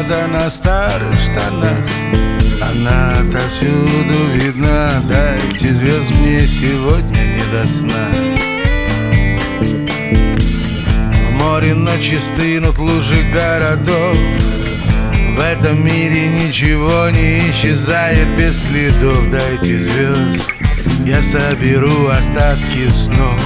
Звезда на старых штанах, она отовсюду видна. Дайте звезд, мне сегодня не до сна. В море ночи стынут лужи городов. В этом мире ничего не исчезает без следов. Дайте звезд, я соберу остатки снов.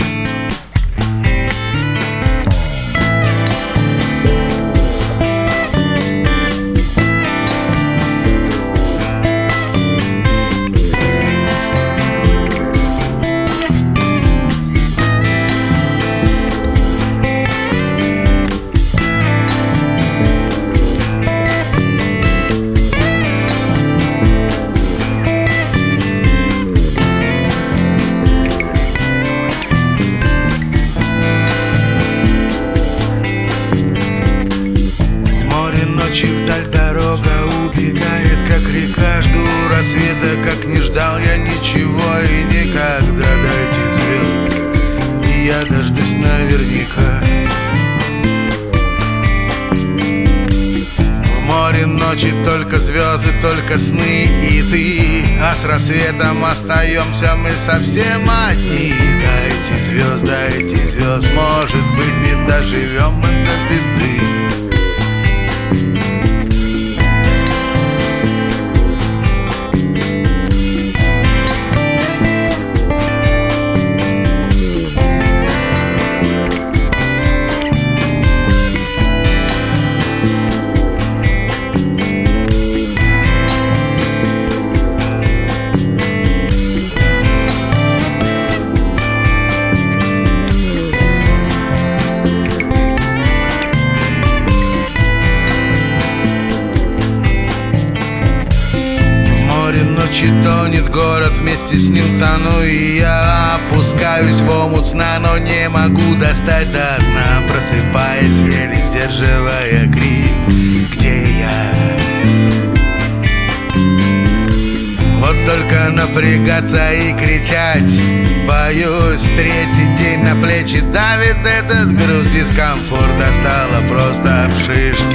Вдаль дорога убегает, как река. Жду рассвета, как не ждал я ничего и никогда. Дайте звезд, и я дождусь наверняка. В море ночи только звезды, только сны и ты. А с рассветом остаемся мы совсем одни. Дайте звезд, может быть, не доживем мы до беды. Ночи тонет город, вместе с ним тону и я. Опускаюсь в омут сна, но не могу достать до дна. Просыпаясь, еле сдерживая крик: где я? Вот только напрягаться и кричать боюсь. Третий день на плечи давит этот груз. Дискомфорт достало просто в шиш.